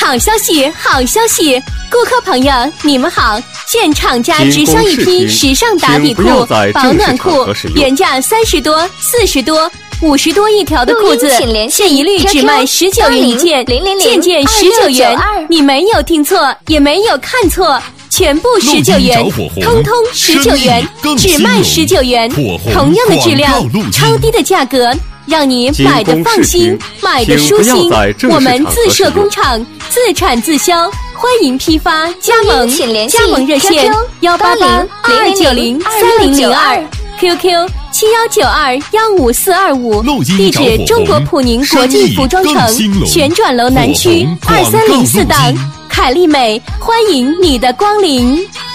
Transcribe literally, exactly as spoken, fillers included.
好消息，好消息！顾客朋友，你们好！现厂家直销一批时尚打底裤、保暖裤，原价三十多、四十多、五十多一条的裤子，现一律只卖十九元一件，件件十九元。你没有听错，也没有看错。全部十九元，通通十九元，只卖十九元，同样的质量，超低的价格，让你买的放心，买的舒心。我们自设工厂，自产自销，欢迎批发加盟，加盟热线幺八八二九零三零零二 ，Q Q 七幺九二幺五四二五，地址中国普宁国际服装城旋转楼南区二三零四档。凯丽美，欢迎你的光临。